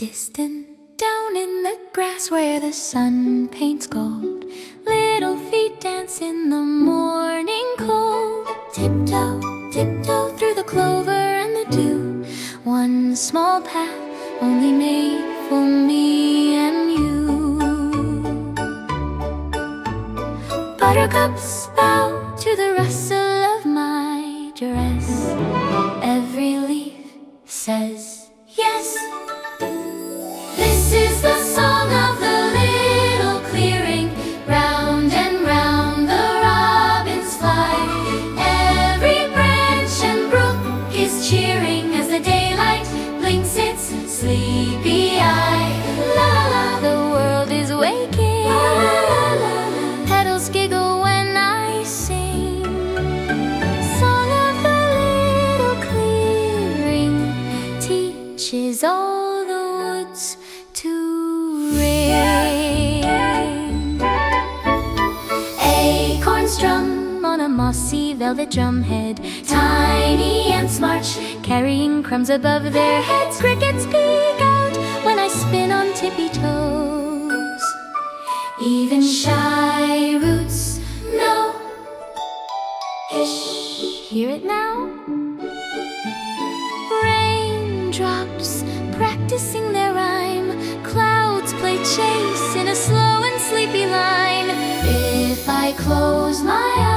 Distant down in the grass where the sun paints gold, little feet dance in the morning cold. Tiptoe, tiptoe through the clover and the dew, one small path only made for me and you. Buttercups bow to the rustle of my dress, every leaf says yes. This is the song of the little clearing, round and round the robins fly. Every branch and brook is cheering as the daylight blinks its sleepy eye. La la la, the world is waking. La la la, petals giggle when I sing. Song of the little clearing teaches all the woods to ring. Acorns drum on a mossy velvet drumhead. Tiny ants march, carrying crumbs above their heads. Crickets peek out when I spin on tippy toes. Even shy roots know. Hish, hear it now? Raindrops practicing their rhyme, clouds play chase in a slow and sleepy line. If I close my eyes,